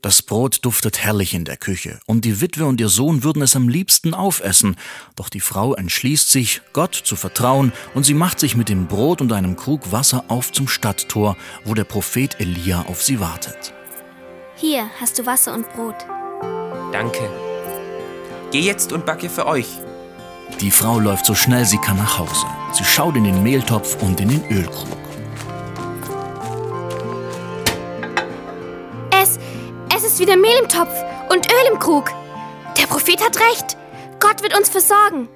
Das Brot duftet herrlich in der Küche und die Witwe und ihr Sohn würden es am liebsten aufessen. Doch die Frau entschließt sich, Gott zu vertrauen und sie macht sich mit dem Brot und einem Krug Wasser auf zum Stadttor, wo der Prophet Elia auf sie wartet. Hier hast du Wasser und Brot. Danke. Geh jetzt und backe für euch. Die Frau läuft so schnell sie kann nach Hause. Sie schaut in den Mehltopf und in den Ölkrug. Es ist wieder Mehl im Topf und Öl im Krug. Der Prophet hat recht. Gott wird uns versorgen.